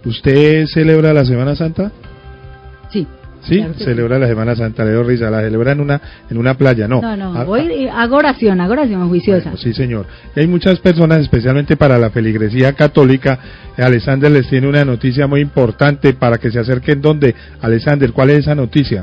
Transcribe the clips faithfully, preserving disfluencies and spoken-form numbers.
¿Usted celebra la Semana Santa? Sí. Sí, claro celebra sí. La Semana Santa, le doy risa, la celebra en una en una playa, no. No, no, voy, hago oración, hago oración juiciosa. Bueno, sí, señor. Y hay muchas personas, especialmente para la feligresía católica. Alexander les tiene una noticia muy importante para que se acerquen. ¿Dónde? Alexander, ¿cuál es esa noticia?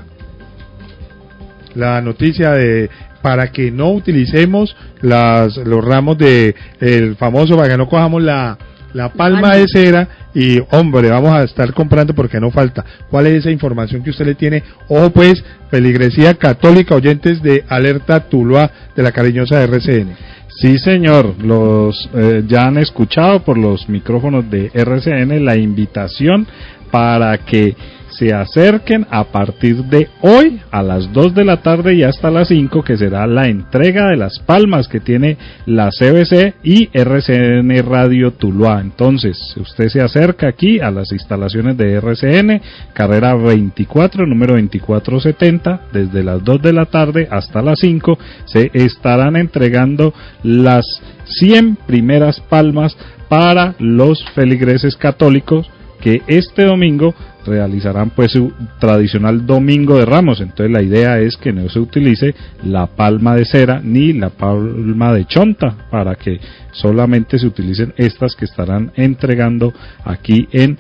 La noticia de para que no utilicemos las los ramos de el famoso, para que no cojamos la la palma de cera y hombre, vamos a estar comprando porque no falta. ¿Cuál es esa información que usted le tiene? Ojo pues, feligresía católica, oyentes de Alerta Tuluá de la cariñosa R C N. Sí, señor, los eh, ya han escuchado por los micrófonos de R C N la invitación para que se acerquen a partir de hoy a las dos de la tarde y hasta las cinco, que será la entrega de las palmas que tiene la C B C y R C N Radio Tuluá. Entonces, usted se acerca aquí a las instalaciones de R C N, carrera veinticuatro, número veinticuatro setenta, desde las dos de la tarde hasta las cinco, se estarán entregando las cien primeras palmas para los feligreses católicos que este domingo realizarán pues su tradicional Domingo de Ramos. Entonces la idea es que no se utilice la palma de cera ni la palma de chonta, para que solamente se utilicen estas que estarán entregando aquí en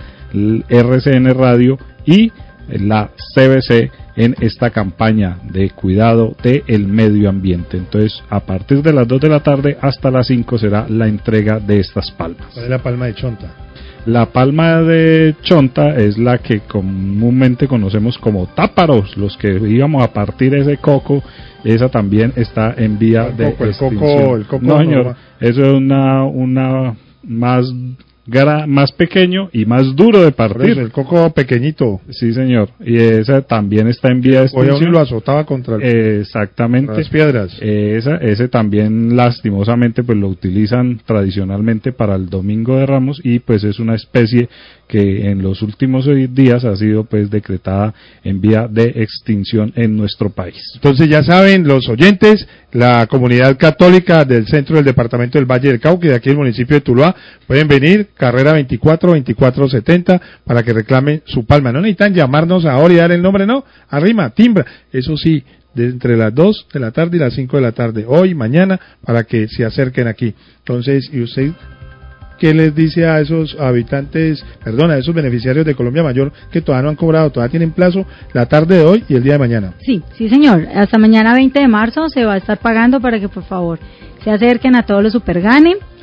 R C N Radio y la C B C en esta campaña de cuidado del medio ambiente. Entonces, a partir de las dos de la tarde hasta las cinco será la entrega de estas palmas. ¿Cuál es la palma de chonta? La palma de chonta es la que comúnmente conocemos como táparos, los que íbamos a partir ese coco. Esa también está en vía el de coco, extinción. El coco, el coco no, señor, no, eso es una una más gra, más pequeño y más duro de partir. Eso, el coco pequeñito. Sí, señor, y esa también está en vía de extinción. Hoy lo azotaba contra el, eh, exactamente las piedras. Eh, esa, ese también lastimosamente pues lo utilizan tradicionalmente para el Domingo de Ramos, y pues es una especie que en los últimos días ha sido pues decretada en vía de extinción en nuestro país. Entonces ya saben los oyentes, la comunidad católica del centro del departamento del Valle del Cauca y de aquí el municipio de Tuluá, pueden venir, carrera veinticuatro, veinticuatro setenta, para que reclamen su palma. No necesitan llamarnos ahora y dar el nombre, no, arrima, timbra, eso sí, de entre las dos de la tarde y las cinco de la tarde, hoy, mañana, para que se acerquen aquí. Entonces, y usted, ¿qué les dice a esos habitantes, perdón, a esos beneficiarios de Colombia Mayor que todavía no han cobrado, todavía tienen plazo la tarde de hoy y el día de mañana? Sí, sí señor, hasta mañana veinte de marzo se va a estar pagando para que por favor se acerquen a todos los Supergane